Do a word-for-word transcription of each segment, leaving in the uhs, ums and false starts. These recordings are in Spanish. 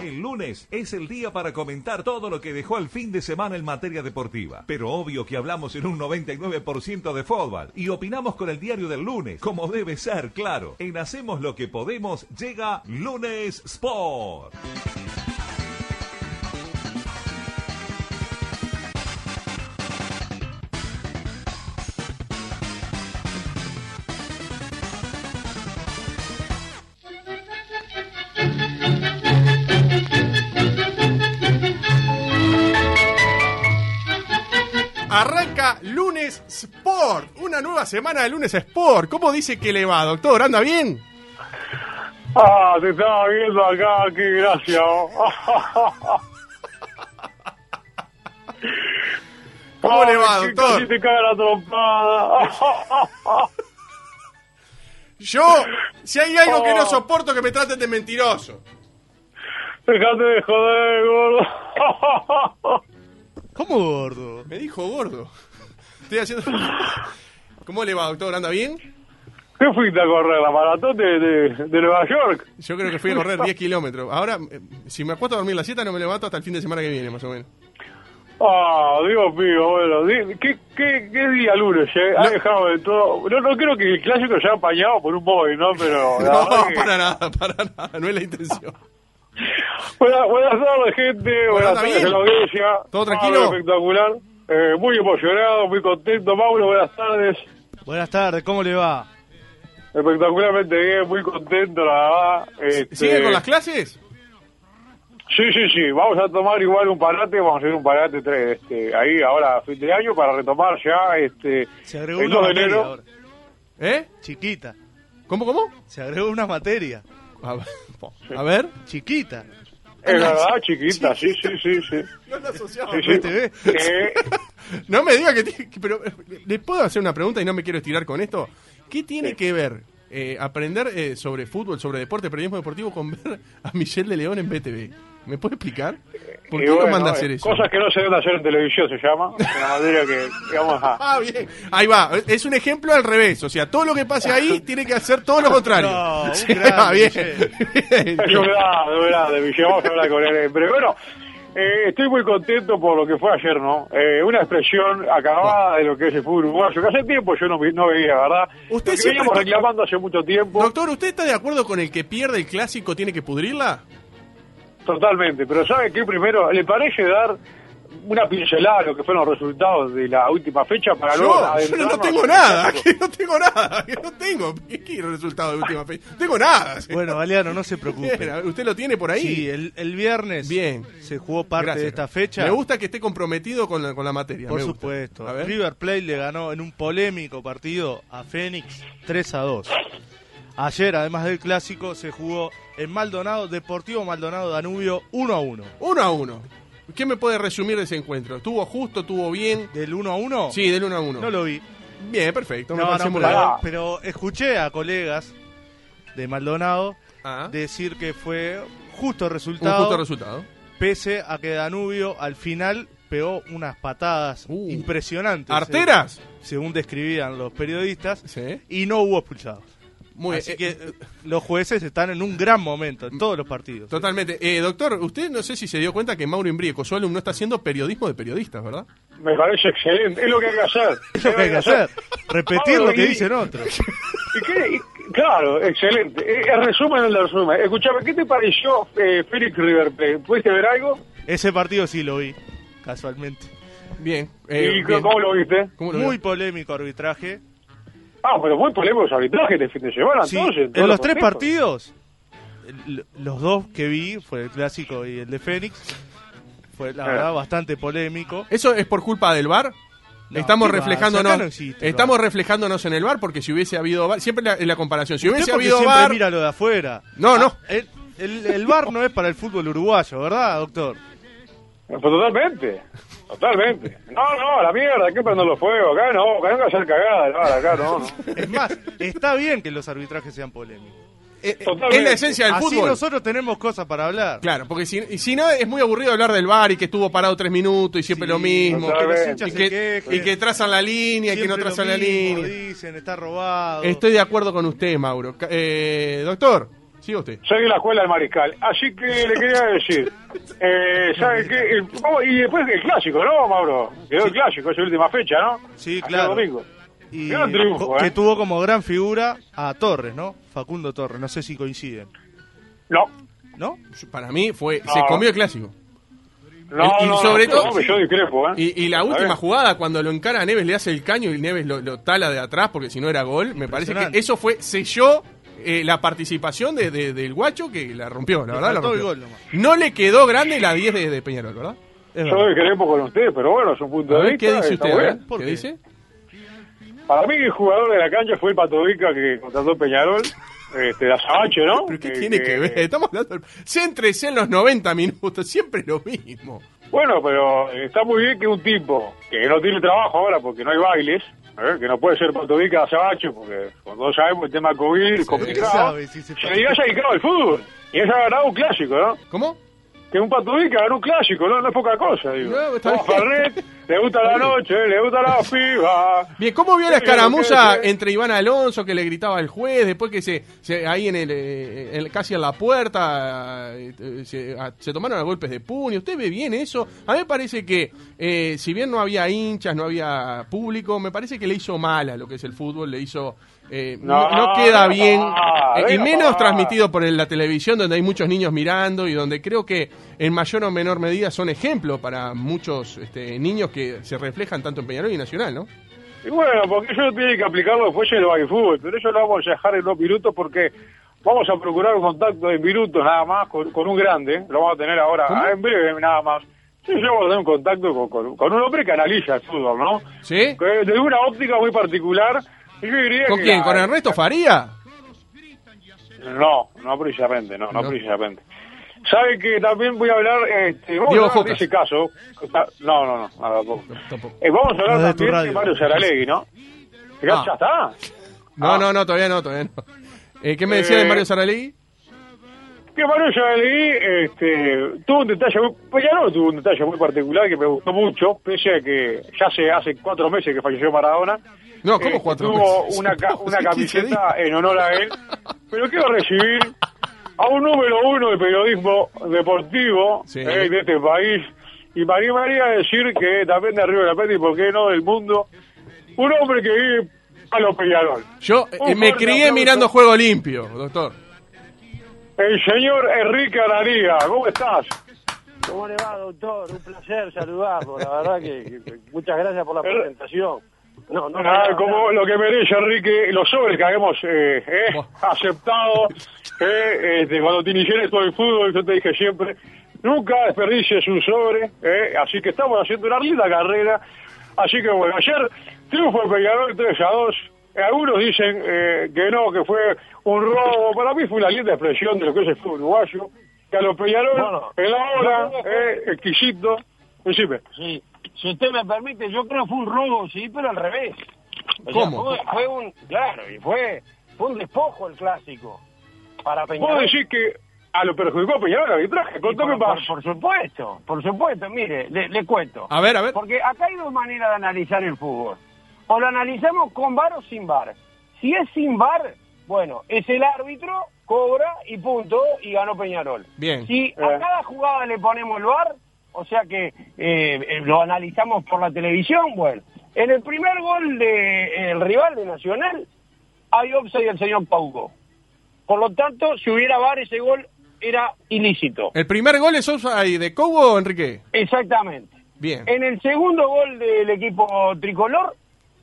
El lunes es el día para comentar todo lo que dejó el fin de semana en materia deportiva. Pero obvio que hablamos en un noventa y nueve por ciento de fútbol y opinamos con el diario del lunes, como debe ser, claro. En Hacemos lo que podemos llega Lunes Sport. Arranca Lunes Sport, una nueva semana de Lunes Sport. ¿Cómo dice que le va, doctor? ¿Anda bien? Ah, te estaba viendo acá, qué gracia. ¿Cómo Ay, le va, que doctor? casi te caga la trompada. Yo, si hay algo que no soporto, que me traten de mentiroso. Dejate de joder, gordo. ¿Cómo gordo? Me dijo gordo. Estoy haciendo... ¿Cómo le va, doctor? ¿Anda bien? ¿Qué fuiste a correr? ¿La maratón de, de, de Nueva York? Yo creo que fui a correr diez kilómetros. Ahora, eh, si me acuesto a dormir la siesta, no me levanto hasta el fin de semana que viene, más o menos. Ah, Dios mío, bueno. di- ¿Qué, qué, qué día lunes, eh? Ha No. dejado de todo. No, no creo que el clásico se haya apañado por un boy, ¿no? Pero... la No, verdad que- para nada, para nada. No es la intención. Buenas, buenas tardes, gente. Buenas ¿anda tardes bien? a la audiencia. ¿Todo tranquilo? Ah, espectacular. Eh, muy emocionado, muy contento. Mauro, buenas tardes. Buenas tardes, ¿cómo le va? Espectacularmente bien, muy contento, la verdad. Este, ¿Sigue con las clases? Sí, sí, sí. Vamos a tomar igual un parate. Vamos a hacer un parate tres, este, ahí ahora a fin de año para retomar ya este, Se agregó el una dos de materia enero. ahora. ¿Eh? Chiquita. ¿Cómo, cómo? Se agregó una materia. A ver. A ver. Chiquita. Es verdad, chiquita, sí, sí, sí, sí. No lo asociaba. Sí, sí. ¿Te ves? Eh, No me diga que tiene que- pero eh, ¿le puedo hacer una pregunta y no me quiero estirar con esto? ¿Qué tiene Sí. que ver eh, aprender eh, sobre fútbol, sobre deporte, periodismo deportivo con ver a Michelle de León en B T V? ¿Me puede explicar? ¿Por y qué lo bueno, manda a eh, hacer eso? Cosas que no se deben hacer en televisión se llama. Una materia que, que vamos a... Ah, bien. Ahí va. Es un ejemplo al revés. O sea, todo lo que pase ahí tiene que hacer todo lo contrario. No, un Sí, grande, va, bien. Michelle. Bien, Es bien. verdad, es verdad, de Michelle, vamos a hablar con él. Pero bueno, eh, estoy muy contento por lo que fue ayer, ¿no? Eh, una expresión acabada de lo que es el fútbol uruguayo, que hace tiempo yo no, vi- no veía, ¿verdad? Usted Lo que siempre veníamos está- reclamando hace mucho tiempo. Doctor, ¿usted está de acuerdo con el que pierde el clásico tiene que pudrirla? Totalmente, pero ¿sabe qué? Primero, ¿le parece dar una pincelada a lo que fueron los resultados de la última fecha para luego Yo, yo no, adentrarnos tengo en el nada, clásico? que no tengo nada, que no tengo. ¿Qué quiere el resultado de última fecha? No tengo nada. Bueno, Galeano, no se preocupe. Bien, ¿usted lo tiene por ahí? Sí, el, el viernes Bien. se jugó parte Gracias. de esta fecha. Me gusta que esté comprometido con la, con la materia. Por me gusta. supuesto. A ver. River Plate le ganó en un polémico partido a Fénix tres a dos. Ayer, además del clásico, se jugó en Maldonado, Deportivo Maldonado Danubio uno a uno. Uno a uno. ¿Qué me puede resumir de ese encuentro? ¿Tuvo justo, tuvo bien? ¿Del uno a uno? Sí, del uno a uno. No lo vi. Bien, perfecto. me No, parece no, muy pero, bien. pero escuché a colegas de Maldonado Ah, decir que fue justo un resultado, justo resultado. pese a que Danubio al final pegó unas patadas Uh. impresionantes. ¿Arteras? eh, Según describían los periodistas, Sí. y no hubo expulsados. Muy Así bien. que Eh, eh, los jueces están en un gran momento en todos los partidos. Totalmente. Eh, doctor, usted no sé si se dio cuenta que Mauro Imbrico, su alumno, está haciendo periodismo de periodistas, ¿verdad? Me parece excelente, es lo que hay que hacer. Es lo que hay que hacer. Repetir Pablo, lo que y- dicen otros. ¿Y qué? Y- claro, excelente. Eh, El resumen del resumen. Escuchame, ¿qué te pareció eh, Félix River Plate? ¿Pudiste ver algo? Ese partido sí lo vi, casualmente. Bien. eh, ¿Y bien. cómo lo viste? ¿Cómo lo Muy vio? polémico arbitraje. Ah, pero muy polémico los arbitrajes de fin de semana, Sí, entonces. en todos los tres contextos. partidos, el- los dos que vi, fue el clásico y el de Fénix, fue la Eh. verdad bastante polémico. ¿Eso es por culpa del V A R? No, Estamos ¿qué va? reflejándonos, Acá no existe el estamos V A R. reflejándonos en el V A R porque si hubiese habido V A R, siempre la, en la comparación, si Usted hubiese porque habido siempre V A R, mira lo de afuera. No, no. El, el, el V A R no es para el fútbol uruguayo, ¿verdad, doctor? Pues totalmente, totalmente. No, no, a la mierda, hay que prender los fuegos. Acá no, acá no hay que hacer cagada, no, acá no, no. Es más, está bien que los arbitrajes sean polémicos. eh, eh, Totalmente. es la esencia del Así fútbol. nosotros tenemos cosas para hablar. Claro, porque si, y si no, es muy aburrido hablar del V A R y que estuvo parado tres minutos y siempre Sí, lo mismo. que los hinchas Y se que, quejen. y que trazan la línea y que no Siempre lo trazan la mismo, línea. dicen, está robado. Estoy de acuerdo con usted, Mauro. Ca- Eh, doctor, Sí, usted. Soy de la escuela del Mariscal. Así que le quería decir, eh, ¿sabe qué? El- oh, y después el clásico, ¿no, Mauro? Quedó el clásico, es la última fecha, ¿no? Sí, Ayer claro. domingo. Y Gran triunfo, co- que ¿eh? tuvo como gran figura a Torres, ¿no? Facundo Torres, no sé si coinciden. No, ¿No? Para mí fue, No. se comió el clásico. no, Y- y no, sobre no, todo- no, yo discrepo, ¿eh? Y, y la A última ver. jugada, cuando lo encara a Neves, le hace el caño y Neves lo, lo tala de atrás, porque si no era gol, me parece que Impresionante. eso fue, selló eh, la participación de, de- del guacho que la rompió, la Le verdad la faltó el rompió. gol nomás. No le quedó grande la diez de, de Peñarol, ¿verdad? Es Yo verdad. discrepo con usted, pero bueno, es un punto A de ver, vista. ¿qué dice está usted? A ver, bueno. ¿Por ¿Qué qué? dice? Para mí el jugador de la cancha fue el Patovica que contrató Peñarol, este, la Sabache, ¿no? ¿Pero qué Que- tiene que ver? Estamos hablando... Céntrese en los noventa minutos, siempre lo mismo. Bueno, pero está muy bien que un tipo que no tiene trabajo ahora porque no hay bailes, ¿eh? Que no puede ser Patovica a Sabache, porque como todos sabemos el tema COVID es complicado, sabe si se- se le haya dedicado al fútbol. Y ella ha ganado un clásico, ¿no? ¿Cómo? Que un Patovica ganó un clásico, ¿no? No es poca cosa, digo. No, está Toma bien. Fernet, le gusta la noche, le gusta la piba. Bien, ¿cómo vio la Sí, lo que escaramuza es, ¿eh? entre Iván Alonso que le gritaba al juez, después que se, se- ahí en el, eh, en- casi en la puerta eh, eh, se, a- se tomaron a golpes de puño? ¿Usted ve bien eso? A mí me parece que eh, si bien no había hinchas, no había público, me parece que le hizo mal a lo que es el fútbol, le hizo... eh, no, No, no queda no, bien, no, eh, y venga, menos pa. transmitido por el- la televisión donde hay muchos niños mirando y donde creo que en mayor o menor medida son ejemplo para muchos este, niños que se reflejan tanto en Peñarol y Nacional, ¿no? Y bueno, porque eso tiene que aplicarlo después en el baby fútbol, pero eso lo vamos a dejar en dos minutos porque vamos a procurar un contacto de minutos nada más con, con un grande, lo vamos a tener ahora, ¿Cómo? en breve nada más. Sí, yo vamos a tener un contacto con, con, con un hombre que analiza el fútbol, ¿no? ¿Sí? Que desde una óptica muy particular, y yo diría ¿Con que quién? la- ¿Con Ernesto Faría? No, no precisamente, no, no, No. precisamente. ¿Sabe que también voy a hablar, este, vamos Diego a hablar de Jocas. ese caso? No, no, no, nada, tampoco. Tampoco. Eh, vamos a hablar No es de tu también de radio. Mario Saralegui, ¿no? Fíjate, Ah. ya está. No, Ah. no, no, todavía no, todavía no. Eh, ¿Qué me decía de Eh, Mario Saralegui? Que Mario Saralegui este, tuvo un detalle, muy, Peñarol tuvo un detalle muy particular que me gustó mucho, pese a que ya hace, hace cuatro meses que falleció Maradona. No, ¿cómo Eh, cuatro tuvo meses? una, ca- una quince camiseta días. en honor a él, pero quiero recibir a un número uno de periodismo deportivo Sí. eh, de este país, y María María decir que también de arriba de la Peti, ¿por qué no del mundo? Un hombre que vive a los Peñarol. Yo eh, Un me fuerte crié aplauso. mirando Juego Limpio, doctor. El señor Enrique Araría, ¿cómo estás? ¿Cómo le va, doctor? Un placer saludarlo. La verdad que, que- muchas gracias por la Eh, presentación. No, no. Ah, no, como no. lo que merece Enrique, los sobres que habíamos eh, eh, Buah. aceptado eh, este, cuando te inicié en esto del fútbol, yo te dije siempre, nunca desperdicies un sobre, eh, así que estamos haciendo una linda carrera, así que bueno, ayer triunfo de Peñarol tres a dos, eh, algunos dicen eh, que no, que fue un robo, para mí fue una linda expresión de lo que es el fútbol uruguayo, que a los Peñarol, Bueno, en la hora, yo creo que eh, exquisito, decime. Sí, si usted me permite, yo creo que fue un robo, sí, pero al revés. O sea, ¿Cómo? fue, fue un, claro, y fue, fue un despojo el clásico para Peñarol. ¿Puedo decir que a lo perjudicó a Peñarol el arbitraje? Y Contame por, más. por, por supuesto, por supuesto, mire, le, le cuento. A ver, a ver. Porque acá hay dos maneras de analizar el fútbol. O lo analizamos con VAR o sin VAR. Si es sin VAR, bueno, es el árbitro, cobra y punto, y ganó Peñarol. Bien. Si Eh. a cada jugada le ponemos el VAR, o sea que eh, eh, lo analizamos por la televisión, bueno, en el primer gol del rival de Nacional hay offside del señor Pauco. Por lo tanto, si hubiera VAR, ese gol era ilícito. ¿El primer gol es offside de Cobo o Enrique? Exactamente. Bien. En el segundo gol del equipo tricolor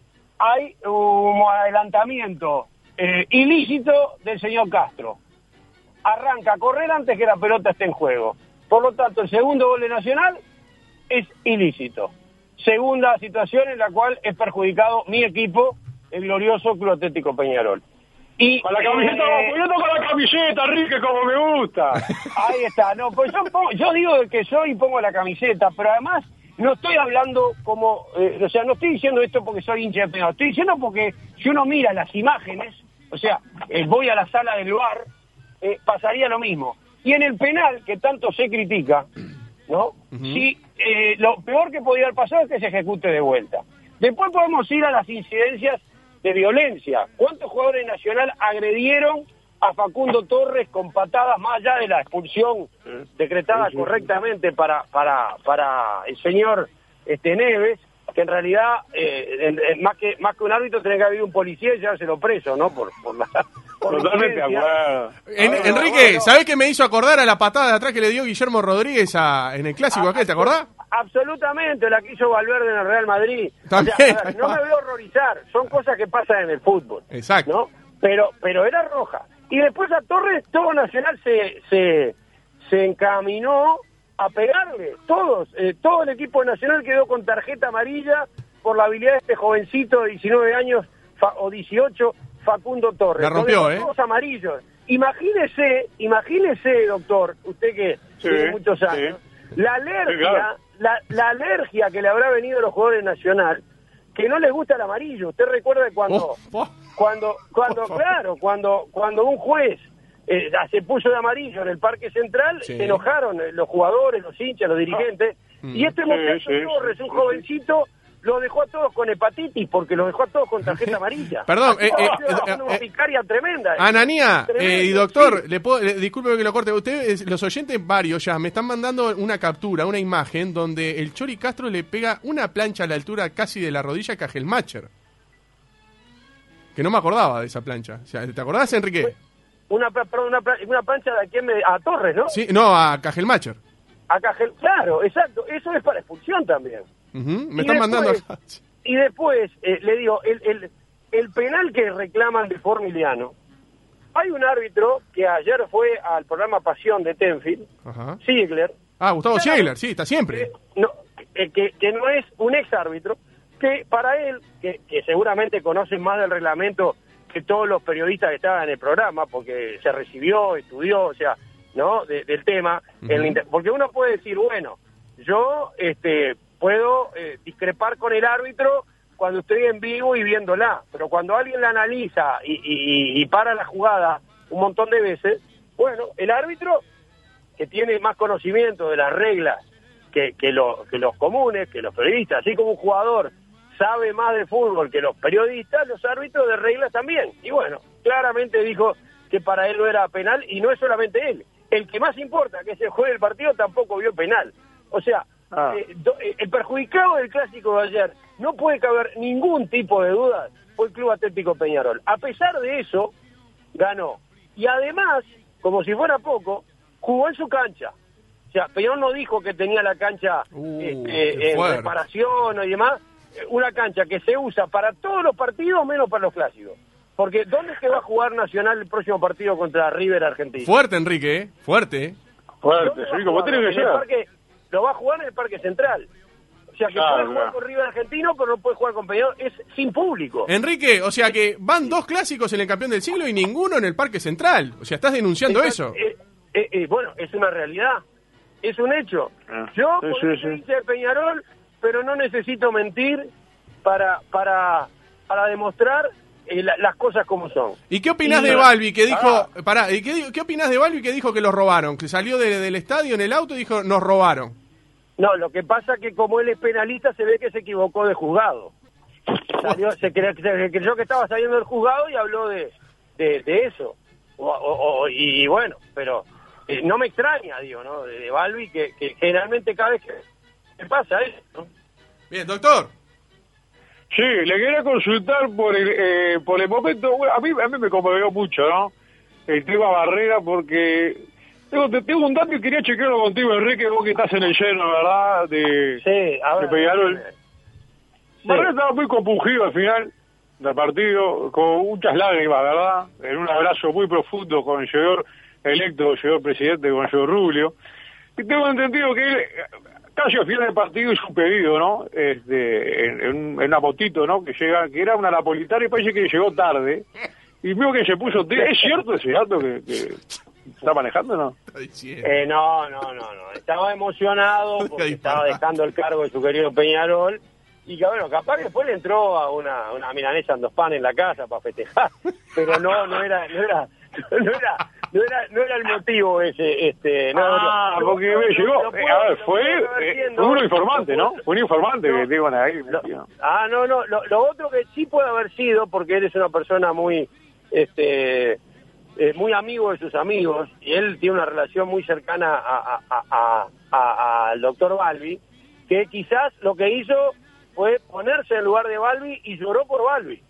hay un adelantamiento eh, ilícito del señor Castro. Arranca a correr antes que la pelota esté en juego. Por lo tanto, el segundo gol de Nacional es ilícito. Segunda situación en la cual es perjudicado mi equipo, el glorioso Club Atlético Peñarol. Y, Con la camiseta, eh, apoyando con la camiseta, Enrique, como me gusta. Ahí está, no, pues yo, pongo- yo digo que soy y pongo la camiseta, pero además no estoy hablando como, eh, o sea, no estoy diciendo esto porque soy hincha de Peñarol, estoy diciendo porque si uno mira las imágenes, o sea, eh, voy a la sala del V A R, eh, pasaría lo mismo. Y en el penal, que tanto se critica, ¿no? Sí, eh, lo peor que podría haber pasado es que se ejecute de vuelta. Después podemos ir a las incidencias de violencia. ¿Cuántos jugadores Nacional agredieron a Facundo Torres con patadas más allá de la expulsión decretada sí, sí, correctamente para para para el señor este Neves, que en realidad eh, en, en, más que más que un árbitro tenía que haber un policía y llevárselo preso, ¿no? Por, por la por totalmente de acuerdo. En, bueno, Enrique, bueno. ¿sabés qué me hizo acordar a la patada de atrás que le dio Guillermo Rodríguez a, en el clásico Ah, aquel? ¿Te acordás? Absolutamente, la que hizo Valverde en el Real Madrid. También. O sea, a ver, no me voy a horrorizar, son cosas que pasan en el fútbol. Exacto. ¿No? Pero pero era roja. Y después a Torres, todo Nacional se se, se encaminó a pegarle. Todos, eh, todo el equipo Nacional quedó con tarjeta amarilla por la habilidad de este jovencito de diecinueve años fa, o dieciocho, Facundo Torres. La rompió, ¿eh? Todos amarillos. Imagínese, imagínese, doctor, usted que Sí, tiene muchos años, sí. la alergia, Sí, claro. la, la alergia que le habrá venido a los jugadores Nacional, que no les gusta el amarillo. Usted recuerda cuando, Oh, oh. cuando, cuando, claro, cuando, cuando un juez eh, se puso de amarillo en el Parque Central, Sí. se enojaron eh, los jugadores, los hinchas, los dirigentes, Mm. y este Sí, muchacho sí, Torres, sí, un sí, jovencito, lo dejó a todos con hepatitis, porque los dejó a todos con tarjeta amarilla. Perdón, eh, eh, Así que eh, una eh, picaria tremenda. Ananía, Tremendo, eh, y doctor, sí. le puedo, le- disculpe que lo corte. Ustedes, los oyentes varios ya me están mandando una captura, una imagen donde el Chori Castro le pega una plancha a la altura casi de la rodilla a Cajelmacher. Que no me acordaba de esa plancha. O sea, ¿te acordás, Enrique? Una, perdón, una, una plancha de a, quién me- a Torres, ¿no? Sí, no, a Cajelmacher. A Cajel, claro, exacto, eso es para expulsión también. Ujú, me Y están mandando después- acá. Y después, eh, le digo, el, el, el penal que reclaman de Formiliano, hay un árbitro que ayer fue al programa Pasión de Tenfield, Ajá. Ziegler, Ah, Gustavo Claro. Ziegler, sí, está siempre. que no, que, que- que no es un ex árbitro, que para él, que, que seguramente conoce más del reglamento que todos los periodistas que estaban en el programa, porque se recibió, estudió, o sea, ¿no? De- del tema, Ujú. en la inter- porque uno puede decir, bueno, yo este puedo eh, discrepar con el árbitro cuando estoy en vivo y viéndola, pero cuando alguien la analiza y, y- y para la jugada un montón de veces, bueno, el árbitro que tiene más conocimiento de las reglas que, que, lo- que los comunes, que los periodistas, así como un jugador sabe más de fútbol que los periodistas, los árbitros de reglas también. Y bueno, claramente dijo que para él no era penal, y no es solamente él. El que más importa, que es el juez del partido, tampoco vio penal. O sea, Ah. eh, do- eh, el perjudicado del clásico de ayer, no puede caber ningún tipo de duda, fue el Club Atlético Peñarol. A pesar de eso, ganó. Y además, como si fuera poco, jugó en su cancha. O sea, Peñarol no dijo que tenía la cancha Uh, este, qué en fuerte. reparación y demás. Eh, Una cancha que se usa para todos los partidos, menos para los clásicos. Porque ¿dónde es que va a jugar Nacional el próximo partido contra River Argentina? Fuerte, Enrique, ¿eh? Fuerte. Fuerte, ¿Dónde va a sí, como jugar? tiene que En el ser. parque- lo va a jugar en el Parque Central. O sea, que Claro, puede jugar claro. con River Argentino, pero no puede jugar con Peñarol. Es sin público. Enrique, o sea que van dos clásicos en el campeón del siglo y ninguno en el Parque Central. O sea, estás denunciando eso. Eh, eh, eh, bueno, es una realidad. Es un hecho. Ah, Yo, sí, por sí, eso sí. hincha de Peñarol, pero no necesito mentir para para para demostrar eh, la- las cosas como son. ¿Y qué opinás Y- de Balbi que dijo, Ah. pará, ¿y qué, di- qué opinás de Balbi que dijo que los robaron? Que salió de- del estadio en el auto y dijo, nos robaron. No, lo que pasa que como él es penalista, se ve que se equivocó de juzgado. Salió, se, creyó, se creyó que estaba saliendo del juzgado y habló de, de, de eso. O- o- o- y, bueno, pero eh, no me extraña, digo, ¿no? De, de Balbi, que, que generalmente cada vez que que pasa eso, ¿no? Bien, doctor. Sí, le quería consultar por el, eh, por el momento. Bueno, a mí, a mí me conmovió mucho, ¿no? El tema Barrera, porque tengo, te- tengo un dato y quería chequearlo contigo, Enrique, vos que estás en el lleno, ¿verdad? De, Sí, ahora. de Peñarol. Sí. Barrera estaba muy compungido al final del partido, con muchas lágrimas, ¿verdad? En un abrazo muy profundo con el señor electo, el señor presidente, con el señor Rubio. Y tengo entendido que él, casi al final del partido, hizo un pedido, ¿no? Este, en, en, un- en una motito, ¿no? Que llega, que era una napolitana y parece que llegó tarde. Y veo que se puso... ¿Es cierto ese dato que, que está manejando, no? Está diciendo. Eh, no, no, no, no. Estaba emocionado porque Ay, estaba papá. dejando el cargo de su querido Peñarol. Y que bueno, capaz que después le entró a una, una milanesa en dos panes en la casa para festejar. Pero no, no era, no era, no era, no era, no era el motivo ese, este, no, Ah, no, porque no, me no, llegó. lo Eh, puedo- a ver, lo fue, puedo estar eh, haciendo, fue un informante, lo ¿no? puedo- Fue un informante no. que digo ahí. Lo- metido. ah, no, no, lo, lo otro que sí puede haber sido, porque eres una persona muy, este, eh, muy amigo de sus amigos, y él tiene una relación muy cercana a, a, a, a, al doctor Balbi, que quizás lo que hizo fue ponerse en lugar de Balbi y lloró por Balbi.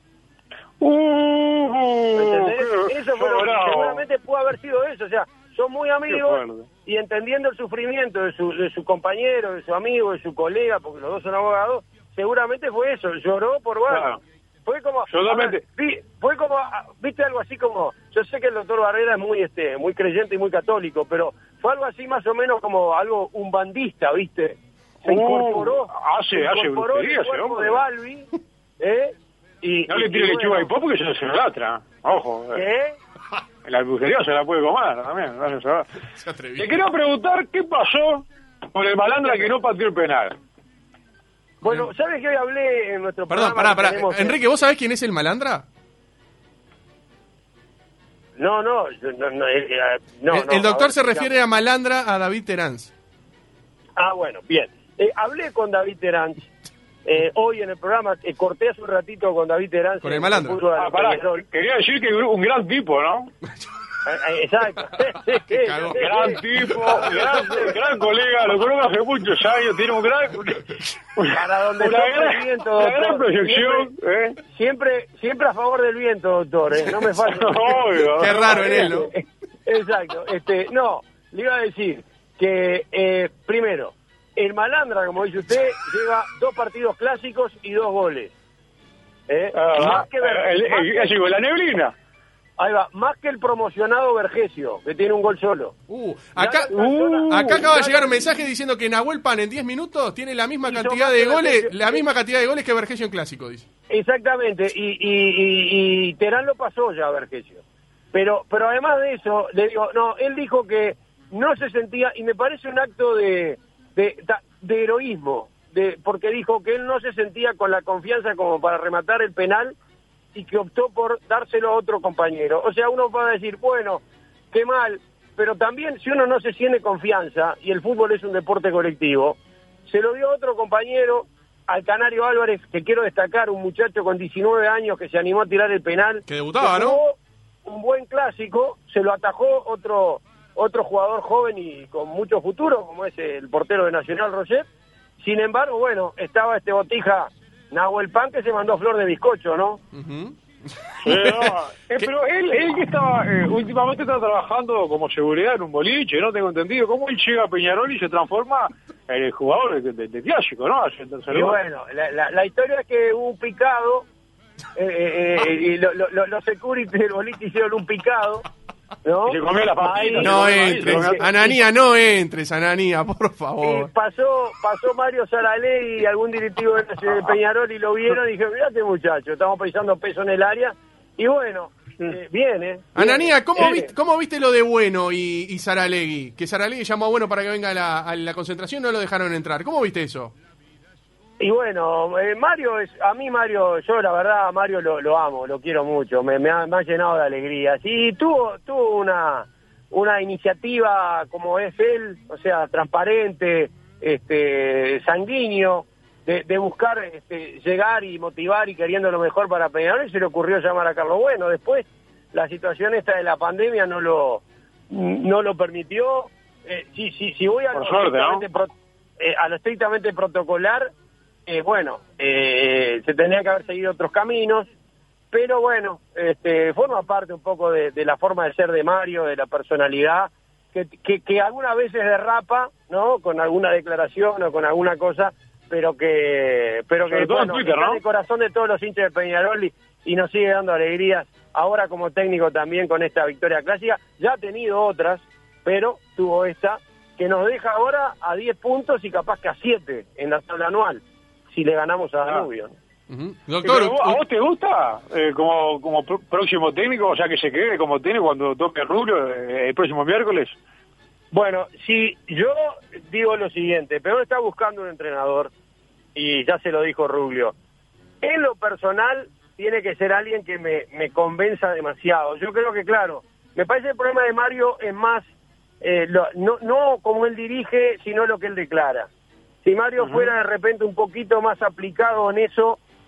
Uh, ¿Entendés? qué- Eso fue lo que bravo. seguramente pudo haber sido eso, o sea, son muy amigos fuerte. y entendiendo el sufrimiento de su, de su compañero, de su amigo, de su colega, porque los dos son abogados, seguramente fue eso, lloró por Balbi. Claro. Fue como, Totalmente. a ver, vi- fue como, ah, viste algo así como, yo sé que el doctor Barrera es muy este muy creyente y muy católico, pero fue algo así más o menos como algo un bandista, viste, se Uh, incorporó, hace- se hace incorporó brujería el ese cuerpo hombre. de Balbi, ¿eh? Y, No y- le tire y lechuga bueno, y pop porque se se idolatra. Ojo. eh. ¿qué? La brujería se la puede comer también. No se sabe. Se atrevió. Te quería preguntar qué pasó con el malandra que no pateó el penal. Bueno, ¿sabes que hoy hablé en nuestro Perdón, programa pará, que pará. tenemos en- Enrique, ¿vos sabés quién es el malandra? No, no, yo- no, no, eh, eh, no, el, no, el a doctor ver, se digamos. refiere a malandra a David Teráns. Ah, bueno, bien. Eh, hablé con David Terán eh, hoy en el programa, eh, corté hace un ratito con David Terán. Con el malandro. Ah, pará, quería decir que un gran tipo, ¿no? Exacto. Qué cagón. Gran tipo, gran, gran colega, lo conozco hace muchos años, tiene un gran... Para donde una sopla gran, el viento, una doctor. gran proyección, ¿eh? Siempre, siempre a favor del viento, doctor, ¿eh? No me falta. Obvio. Qué raro en él, ¿no? Exacto. Este, no, le iba a decir que, eh, primero, el malandra, como dice usted, lleva dos partidos clásicos y dos goles. ¿Eh? Ah, Más que Ver- el, más el, que- el- digo, la neblina. Ahí va, más que el promocionado Vergesio, que tiene un gol solo. Uh, acá, Uh, acá acaba de ya- llegar un mensaje diciendo que Nahuel Pan en diez minutos tiene la misma Hizo cantidad más de que goles, Vergesio. la misma cantidad de goles que Vergesio en clásico, dice. Exactamente, y, y, y, y Terán lo pasó ya a Vergesio. Pero, pero además de eso, le digo, no, él dijo que no se sentía, y me parece un acto de, de, de heroísmo, de, porque dijo que él no se sentía con la confianza como para rematar el penal y que optó por dárselo a otro compañero. O sea, uno puede decir, bueno, qué mal, pero también si uno no se siente confianza, y el fútbol es un deporte colectivo, se lo dio a otro compañero, al Canario Álvarez, que quiero destacar, un muchacho con diecinueve años que se animó a tirar el penal. Que debutaba, que ¿no? jugó un buen clásico, se lo atajó otro otro jugador joven y con mucho futuro, como es el portero de Nacional, Roger. Sin embargo, bueno, estaba este botija Nahuel Pan que se mandó flor de bizcocho, ¿no? Ujú. Sí, no, eh, pero él, él que estaba, eh, últimamente está trabajando como seguridad en un boliche, no tengo entendido. ¿Cómo él llega a Peñarol y se transforma en el jugador de, de, de clásico, no? Hacia el tercer Y gol. bueno, la, la, la historia es que hubo un picado, eh, eh, eh, y lo- lo- lo- los security del boliche hicieron un picado, ¿no? Y se comió la papita, Ahí- No ahí, entres, ahí, Ananía, no entres, Ananía, por Y favor. pasó pasó Mario Saralegui y algún directivo de de Peñarol y lo vieron y dijeron, mirá este muchacho, estamos pisando peso en el área. Y bueno, eh, viene. Ananía, ¿cómo, viene. viste, ¿cómo viste lo de Bueno y, y Saralegui? Que Saralegui llamó a Bueno para que venga a la, a la concentración, no lo dejaron entrar. ¿Cómo viste eso? Y bueno, eh, Mario, es a mí Mario, yo la verdad a Mario lo, lo amo, lo quiero mucho, me, me, ha, me ha llenado de alegría. Sí, tuvo, tuvo una, una iniciativa como es él, o sea, transparente, este, sanguíneo, de, de buscar este, llegar y motivar y queriendo lo mejor para Peñarol, y se le ocurrió llamar a Carlos Bueno. Después, la situación esta de la pandemia no lo, no lo permitió. Eh, si, si, si voy a Por lo, suerte, ¿no? estrictamente pro- eh, a lo estrictamente protocolar, eh, bueno, eh, se tendría que haber seguido otros caminos, pero bueno, este, forma parte un poco de, de la forma de ser de Mario, de la personalidad, que, que, que algunas veces derrapa, ¿no? Con alguna declaración o con alguna cosa, pero que, pero que Sobre todo en bueno, Twitter, está ¿no? en el corazón de todos los hinchas de Peñarol y, y nos sigue dando alegrías. Ahora como técnico también con esta victoria clásica, ya ha tenido otras, pero tuvo esta, que nos deja ahora a diez puntos y capaz que a siete en la tabla anual, si le ganamos a Danubio. Ujú. Sí, Doctor, pero vos- ¿a u- vos te gusta eh, como, como pr- próximo técnico, o sea, que se quede como técnico cuando toque Rubio eh, el próximo miércoles? Bueno, si yo digo lo siguiente, Peón está buscando un entrenador y ya se lo dijo Rubio. En lo personal tiene que ser alguien que me, me convenza demasiado. Yo creo que, claro, me parece el problema de Mario es más, eh, lo- no, no como él dirige, sino lo que él declara. Si Mario Ujú. fuera de repente un poquito más aplicado en eso,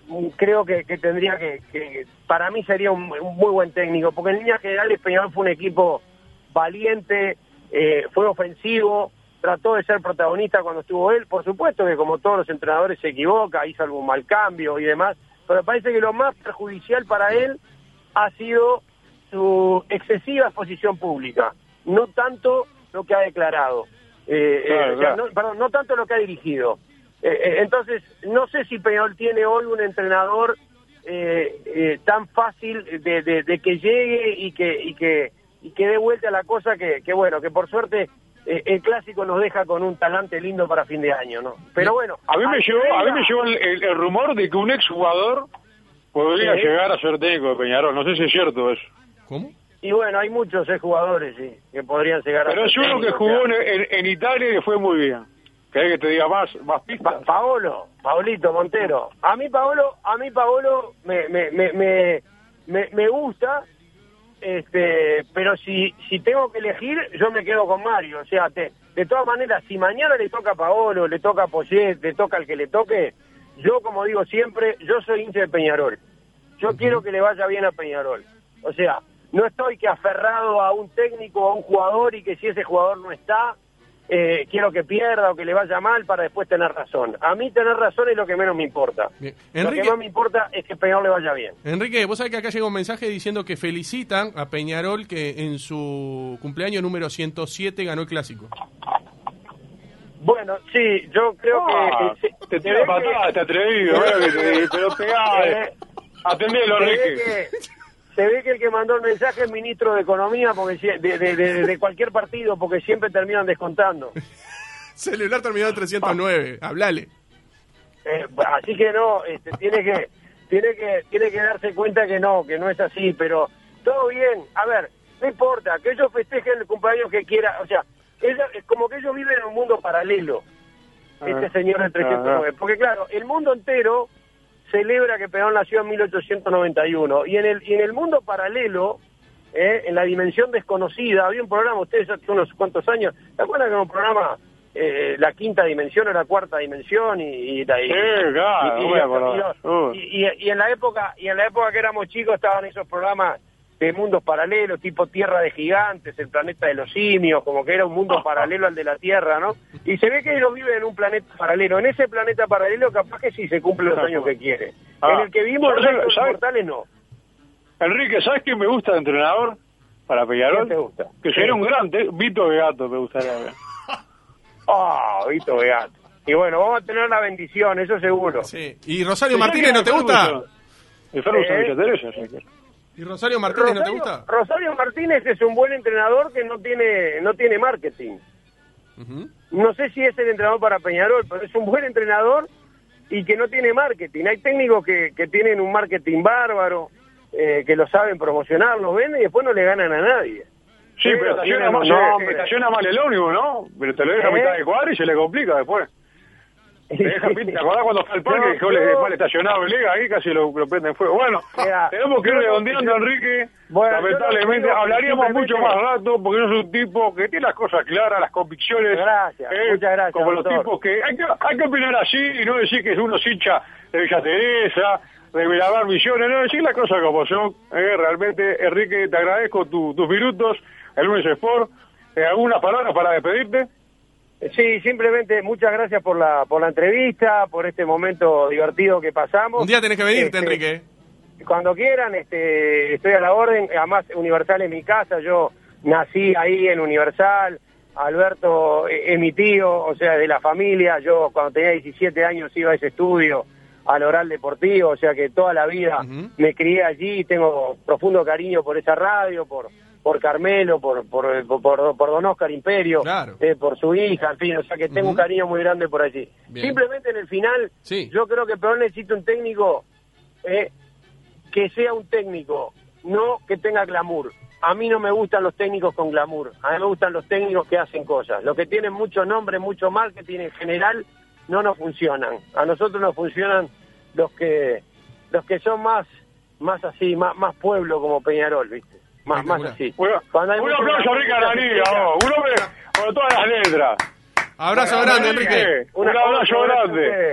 creo que, que tendría que, que, para mí sería un, un muy buen técnico, porque en líneas generales Peñarol fue un equipo valiente, eh, fue ofensivo, trató de ser protagonista cuando estuvo él, por supuesto que como todos los entrenadores se equivoca, hizo algún mal cambio y demás, pero me parece que lo más perjudicial para él ha sido su excesiva exposición pública, no tanto lo que ha declarado, eh, claro, eh, o sea, claro. no, perdón, no tanto lo que ha dirigido. Eh, eh, entonces, no sé si Peñarol tiene hoy un entrenador eh, eh, tan fácil de, de, de que llegue y que y que y que dé vuelta a la cosa que, que bueno, que por suerte eh, el clásico nos deja con un talante lindo para fin de año, ¿no? Pero bueno, A mí me al llegó, que a mí venga- me llegó el, el- el rumor de que un exjugador podría Sí. llegar a ser técnico de Peñarol. No sé si es cierto eso. ¿Cómo? y bueno, hay muchos eh, jugadores sí, que podrían llegar a Pero es ser uno que técnicos, jugó o sea. en, en- en Italia y que fue muy bien. ¿Querés que te diga más, más Pa- pistas? Paolo, Paolito Montero. A mí Paolo, a mí Paolo me me me me, me, me gusta, este, pero si si tengo que elegir, yo me quedo con Mario. O sea, te, de todas maneras, si mañana le toca a Paolo, le toca a Poyet, le toca al que le toque, yo como digo siempre, yo soy hincha de Peñarol. Yo quiero que le vaya bien a Peñarol. O sea, no estoy que aferrado a un técnico o a un jugador y que si ese jugador no está, eh, quiero que pierda o que le vaya mal para después tener razón. A mí tener razón es lo que menos me importa. Bien. Lo Enrique- que más me importa es que Peñarol le vaya bien. Enrique, vos sabés que acá llega un mensaje diciendo que felicitan a Peñarol que en su cumpleaños número ciento siete ganó el clásico. Bueno, sí, yo creo Ah, que... eh, se- te se tira ve patada, que- te atrevido, ¿verdad? Que te- pero pegá, eh. Atendelo, se ve Enrique. que, se ve que el que mandó el mensaje es ministro de Economía porque si- de, de, de, de cualquier partido, porque siempre terminan descontando. Celular terminado en trescientos nueve, hablale. Eh, así que no, este, tiene que tiene que tiene que darse cuenta que no, que no es así, pero todo bien. A ver, no importa, que ellos festejen el cumpleaños que quiera, o sea, ellos, es como que ellos viven en un mundo paralelo, este Ah, señor del trescientos nueve, ah, porque claro, el mundo entero celebra que Peñarol nació en mil ochocientos noventa y uno, y en el y en el mundo paralelo, eh, en la dimensión desconocida, había un programa, ustedes hace unos cuantos años, ¿se acuerdan que era un programa, eh, la quinta dimensión o la cuarta dimensión y, y, la- y- Sí, claro, y- no y- me acordaba. y- Uh. y- y- y en la época y en la época que éramos chicos estaban esos programas de mundos paralelos, tipo Tierra de Gigantes, el planeta de los simios, como que era un mundo paralelo al de la Tierra, ¿no? Y se ve que ellos viven en un planeta paralelo. En ese planeta paralelo capaz que sí se cumplen los años que quiere. Ah. En el que vimos el ¿Sabes- resto de los sabes? mortales no. Enrique, ¿sabes quién me gusta de entrenador para Peñarol? ¿Quién te gusta? Que sería un gran, te- Vito Beato me gustaría ver. Ah, Vito Beato. Y bueno, vamos a tener una bendición, eso seguro. Sí. ¿Y Rosario Martínez no te gusta? El Ferguson Eh. Villa Teresa, sí. ¿Y Rosario Martínez no te Rosario- gusta? Rosario Martínez es un buen entrenador que no tiene no tiene marketing. Ujú. No sé si es el entrenador para Peñarol, pero es un buen entrenador y que no tiene marketing. Hay técnicos que, que tienen un marketing bárbaro, eh, que lo saben promocionar, lo venden y después no le ganan a nadie. Sí, pero estaciona tienen mal, un se- nombre. estaciona mal el ómnibus, ¿no? Pero te lo deja a ¿Eh? mitad de cuadra y se le complica después. Te deja, ¿te acordás cuando fue al parque No, y dejó el- no. mal estacionado el Liga? Ahí casi lo, lo prende en fuego. Bueno, Mira, tenemos que ir yo- redondeando, yo- Enrique. Bueno, Lamentablemente, yo no digo, hablaríamos mucho simplemente- más rato porque no es un tipo que tiene las cosas claras, las convicciones. Gracias, eh, muchas gracias, Como los doctor. tipos que hay, que hay que opinar así y no decir que uno es hincha de Villa Teresa, de Miramar Misiones, no decir las cosas como son. Eh, realmente, Enrique, te agradezco tu- tus minutos. El lunes Sport. Eh, ¿Algunas palabras para despedirte? Sí, simplemente muchas gracias por la por la entrevista, por este momento divertido que pasamos. Un día tenés que venirte, Este, Enrique. Cuando quieran, este, estoy a la orden. Además, Universal es mi casa. Yo nací ahí en Universal. Alberto eh, es mi tío, o sea, de la familia. Yo cuando tenía diecisiete años iba a ese estudio, al Oral Deportivo, o sea que toda la vida Ujú. me crié allí. Tengo profundo cariño por esa radio, por por Carmelo, por por, por, por- por Don Oscar Imperio, Claro. eh, por su hija, en fin, o sea que tengo Ujú. un cariño muy grande por allí. Bien. Simplemente en el final, Sí. yo creo que Peón necesita un técnico eh, que sea un técnico, no que tenga glamour. A mí no me gustan los técnicos con glamour, a mí me gustan los técnicos que hacen cosas. Los que tienen mucho nombre, mucho marketing en general, no nos funcionan. A nosotros nos funcionan los que los que son más más así, más, más pueblo como Peñarol, ¿viste? Más, más Espectacular. así. Bueno, Cuando hay un mucho aplauso a glamour, Enrique mucha Aranía, estrella. vos. Un hombre con todas las letras. Abrazo Bueno, grande, Enrique. Enrique. Un abrazo grande. a ustedes.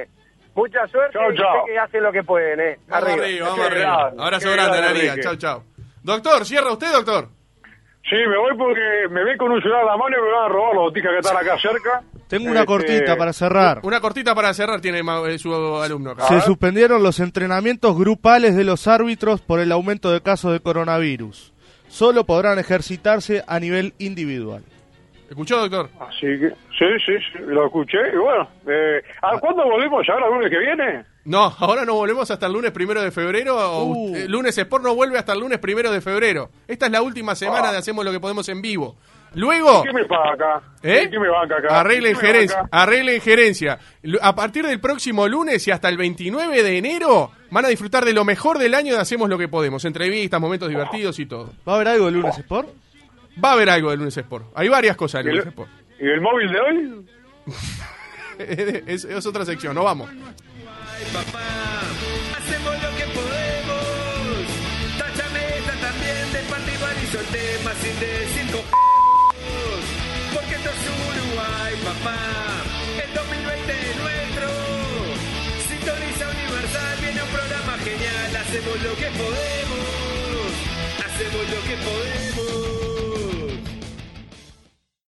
Mucha suerte Chau, y chau. sé que hacen lo que pueden, ¿eh? Vamos Arriba. arriba, vamos Qué arriba. grande, Abrazo qué grande a la grande, liga. Enrique. Chau, chau. Doctor, ¿cierra usted, doctor? Sí, me voy porque me ven con un celular a la mano y me van a robar los boticas que están acá cerca. Tengo una Este, cortita para cerrar. Una cortita para cerrar tiene ma- eh, su alumno acá. A Se ver. suspendieron los entrenamientos grupales de los árbitros por el aumento de casos de coronavirus. Solo podrán ejercitarse a nivel individual. ¿Escuchó, doctor? Así que, sí, sí, sí, lo escuché. Y bueno, eh, ¿a cuándo volvemos? ¿Ya el lunes que viene? No, ahora no volvemos hasta el lunes primero de febrero. O Uh. eh, lunes Sport no vuelve hasta el lunes primero de febrero. Esta es la última semana Ah. de Hacemos lo que podemos en vivo. Luego, ¿Qué me paga acá? ¿eh? ¿Qué me banca acá? Arreglen ¿Qué me gerencia, banca? arreglen gerencia. Lu- A partir del próximo lunes y hasta el veintinueve de enero van a disfrutar de lo mejor del año de Hacemos lo que podemos. Entrevistas, momentos divertidos y todo. ¿Va a haber algo de lunes Sport? Va a haber algo del lunes Sport. Hay varias cosas del ¿Y lunes el, Sport. ¿Y el móvil de hoy? es, es otra sección, no vamos. Ay, papá, hacemos lo que podemos. Táchame esta también de partido y solté más sin decir cojos. Porque esto es Uruguay, papá. El dos mil veinte es nuestro. Sintoniza Universal, viene un programa genial. Hacemos lo que podemos. Hacemos lo que podemos.